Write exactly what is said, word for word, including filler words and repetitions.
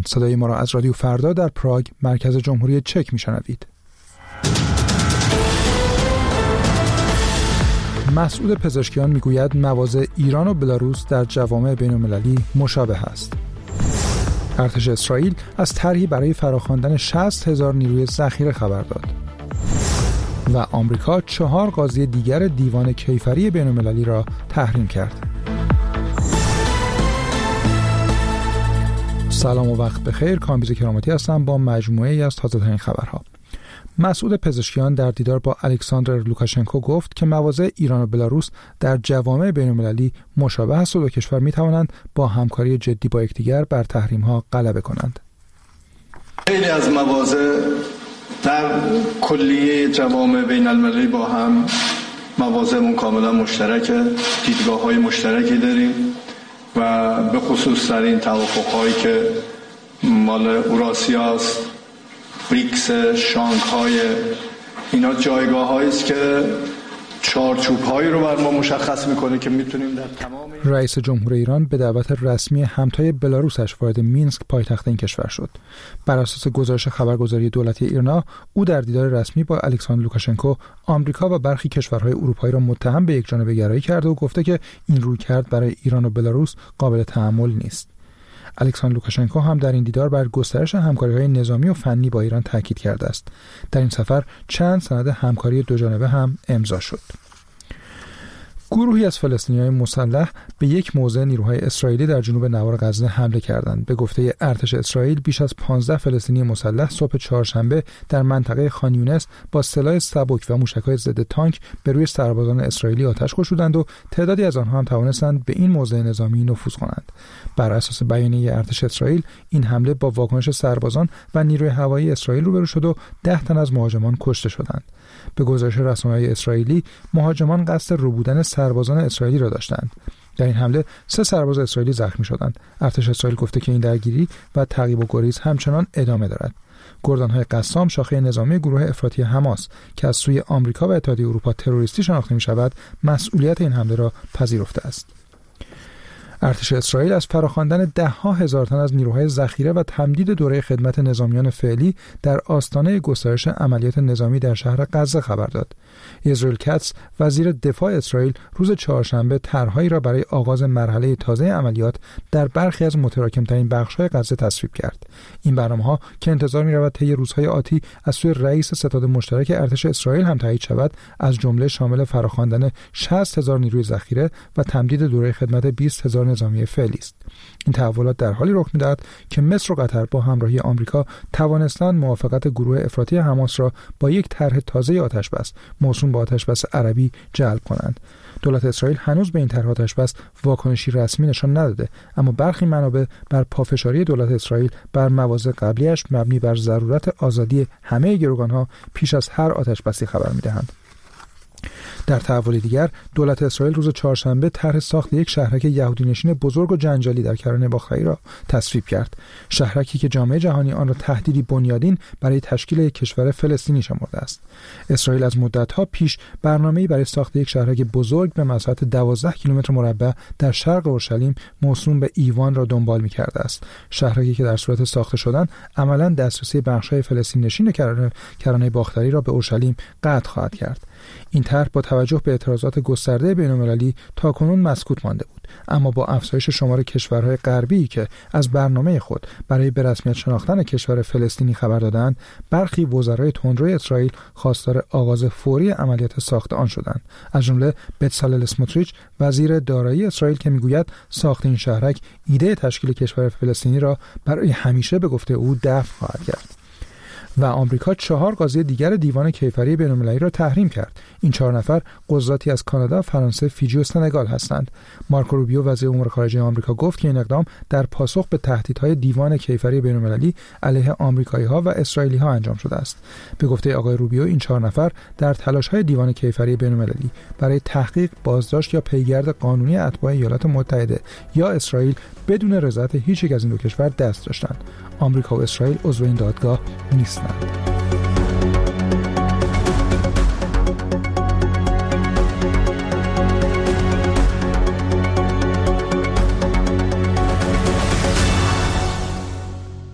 صدای ما را از رادیو فردا در پراگ، مرکز جمهوری چک میشنوید. مسعود پزشکیان میگوید مواضع ایران و بلاروس در جوامع بین‌المللی مشابه است. ارتش اسرائیل از طرحی برای فراخواندن شصت هزار نیروی ذخیره خبر داد. و آمریکا چهار قاضی دیگر دیوان کیفری بین‌المللی را تحریم کرد. سلام و وقت بخیر، کامبیز کرامتی هستم با مجموعه ای از تازه‌ترین خبرها. مسعود پزشکیان در دیدار با الکساندر لوکاشنکو گفت که مواضع ایران و بلاروس در جوامع بین‌المللی مشابه است و دو کشور می‌توانند با همکاری جدی با یکدیگر بر تحریم‌ها غلبه کنند. خیلی از مواضع در کلیه جوامع بین‌المللی با هم مواضعمون کاملا مشترکه، دیدگاه‌های مشترکی داریم و به خصوص در این توافق‌هایی که مال اوراسیاست، بریکس، شانگهای، اینا جایگاه‌هایی است که چارچوب‌هایی رو بر ما مشخص می‌کنه که می‌تونیم در تمام. رئیس جمهور ایران به دعوت رسمی همتای بلاروسش وارد مینسک پایتخت این کشور شد. بر اساس گزارش خبرگزاری دولتی ایرنا، او در دیدار رسمی با الکساندر لوکاشنکو آمریکا و برخی کشورهای اروپایی را متهم به یکجانبه گرایی کرده و گفته که این رویکرد برای ایران و بلاروس قابل تحمل نیست. الکساندر لوکاشنکو هم در این دیدار بر گسترش همکاری‌های نظامی و فنی با ایران تاکید کرده است. در این سفر چند سند همکاری دوجانبه هم امضا شد. گروهی از فلسطینی‌های مسلح به یک موضع نیروهای اسرائیلی در جنوب نوار غزه حمله کردند. به گفته ارتش اسرائیل بیش از پانزده فلسطینی مسلح صبح چهارشنبه در منطقه خان یونس با سلاح سبک و موشک‌های ضد تانک به روی سربازان اسرائیلی آتش گشودند و تعدادی از آنها هم توانستند به این موضع نظامی نفوذ کنند. بر اساس بیانیه ارتش اسرائیل این حمله با واکنش سربازان و نیروی هوایی اسرائیل روبرو شد و ده تن از مهاجمان کشته شدند. به گزارش رسانه‌های اسرائیلی، مهاجمان قصد ربودن سربازان اسرائیلی را داشتند. در این حمله سه سرباز اسرائیلی زخمی شدند. ارتش اسرائیل گفته که این درگیری و تعقیب و گریز همچنان ادامه دارد. گردان‌های قسام، شاخه نظامی گروه افراطی حماس که از سوی آمریکا و اتحادیه اروپا تروریستی شناخته می‌شود، مسئولیت این حمله را پذیرفته است. ارتش اسرائیل از فراخواندن ده ها هزار تن از نیروهای ذخیره و تمدید دوره خدمت نظامیان فعلی در آستانه گسترش عملیات نظامی در شهر غزه خبر داد. اسرائیل کاتس، وزیر دفاع اسرائیل، روز چهارشنبه طرحهایی را برای آغاز مرحله تازه عملیات در برخی از متراکم‌ترین بخش‌های غزه تصویب کرد. این برنامه‌ها که انتظار می‌رود طی روزهای آتی از سوی رئیس ستاد مشترک ارتش اسرائیل هم تایید شود، از جمله شامل فراخواندن شصت هزار نیروی ذخیره و تمدید دوره خدمت بیست هزار نظامی فعلی است. این تحولات در حالی رخ می‌دهد که مصر و قطر با همراهی آمریکا توانستند موافقت گروه افراطی حماس را با یک طرح تازه آتش‌بس موسوم به آتش‌بس عربی جلب کنند. دولت اسرائیل هنوز به این طرح آتش‌بس واکنشی رسمی نشان نداده، اما برخی منابع بر پافشاری دولت اسرائیل بر مواضع قبلیش مبنی بر ضرورت آزادی همه گروگان‌ها پیش از هر آتش‌بسی خبر می‌دهند. در تحول دیگر، دولت اسرائیل روز چهارشنبه طرح ساخت یک شهرک یهودی‌نشین بزرگ و جنجالی در کرانه باختری را تصویب کرد. شهرکی که جامعه جهانی آن را تهدیدی بنیادین برای تشکیل یک کشور فلسطینی شمرده است. اسرائیل از مدت‌ها پیش برنامه‌ای برای ساخت یک شهرک بزرگ به مساحت دوازده کیلومتر مربع در شرق اورشلیم موسوم به ایوان را دنبال می‌کرده است. شهرکی که در صورت ساخته شدن عملاً دسترسی بخش‌های فلسطین‌نشین کرانه کرانه باختری را به اورشلیم قطع خواهد کرد. این طرح با توجه به اعتراضات گسترده بین‌المللی تاکنون مسکوت مانده بود، اما با افزایش شمار کشورهای غربی که از برنامه خود برای به رسمیت شناختن کشور فلسطینی خبر دادند، برخی وزرای تندروی اسرائیل خواستار آغاز فوری عملیات ساخت آن شدند، از جمله بتسالل اسموتریچ، وزیر دارایی اسرائیل، که میگوید ساخت این شهرک ایده تشکیل کشور فلسطینی را برای همیشه به گفته او دفع خواهد کرد. و آمریکا چهار قاضی دیگر دیوان کیفری بین‌المللی را تحریم کرد. این چهار نفر قضاتی از کانادا، فرانسه، فیجی و سنگال هستند. مارکو روبیو، وزیر امور خارجه آمریکا، گفت که این اقدام در پاسخ به تهدیدهای دیوان کیفری بین‌المللی علیه آمریکایی‌ها و اسرائیلی‌ها انجام شده است. به گفته آقای روبیو، این چهار نفر در تلاش‌های دیوان کیفری بین‌المللی برای تحقیق، بازداشت یا پیگرد قانونی اتباع ایالات متحده یا اسرائیل بدون رضایت هیچ یک از این دو کشور دست داشتند. آمریکا و اسرائیل عضو این دادگاه نیستند.